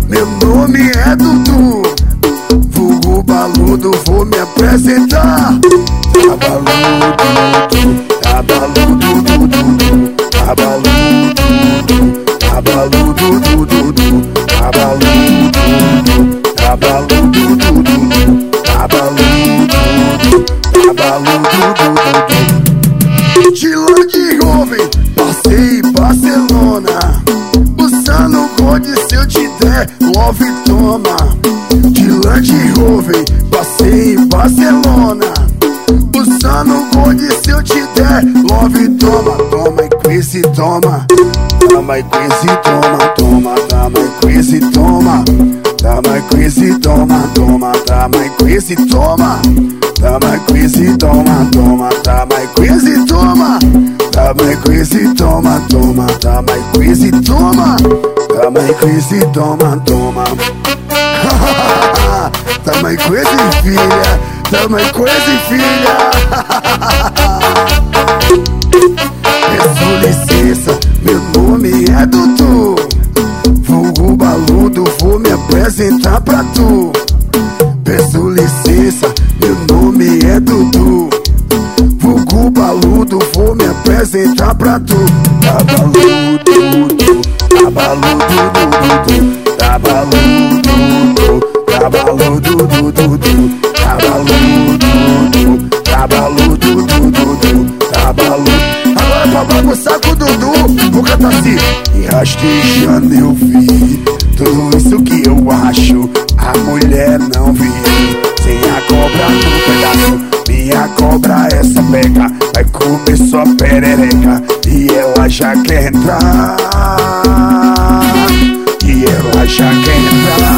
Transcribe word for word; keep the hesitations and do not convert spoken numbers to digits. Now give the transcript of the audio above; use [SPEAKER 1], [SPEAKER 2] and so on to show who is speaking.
[SPEAKER 1] meu nome é Dudu, vulgo Baludo, vou me apresentar. Abaludo, abaludo, Dudu, abaludo, abaludo, Dudu, abaludo, abaludo, Dudu, abaludo, abaludo, Dudu. De Land Rover, passei em Barcelona, usando Gold, se eu te der, love toma. De Land Rover, passei em Barcelona, usando Gold, se eu te der, love toma. Toma e crazy, toma. Toma e crazy, toma, toma. Toma e crazy, toma. Toma e crazy, toma, toma. Toma e crazy, toma. Toma e crazy, toma, toma. Toma e crazy, toma. Toma e crazy, toma, toma. Toma e crazy, toma. Toma e crazy, toma, toma. Toma e crazy, filha. Toma e crazy, filha. Peço licença, meu nome é Dudu, vulgo Baludo, vou me apresentar pra tu. Peço licença, meu nome é Dudu, vulgo Baludo, vou me apresentar pra tu. Abaludo, abaludo, Dudu, abaludo, abaludo, Dudu, abaludo, abaludo, Dudu, abaludo. Agora pra bagunçar com o Dudu, vou cantar assim. E rastejando eu vi tudo isso que eu acho, a mulher não vi. Sem a cobra no pedaço, minha cobra essa pega, vai comer sua perereca. E ela já quer entrar, e ela já quer entrar.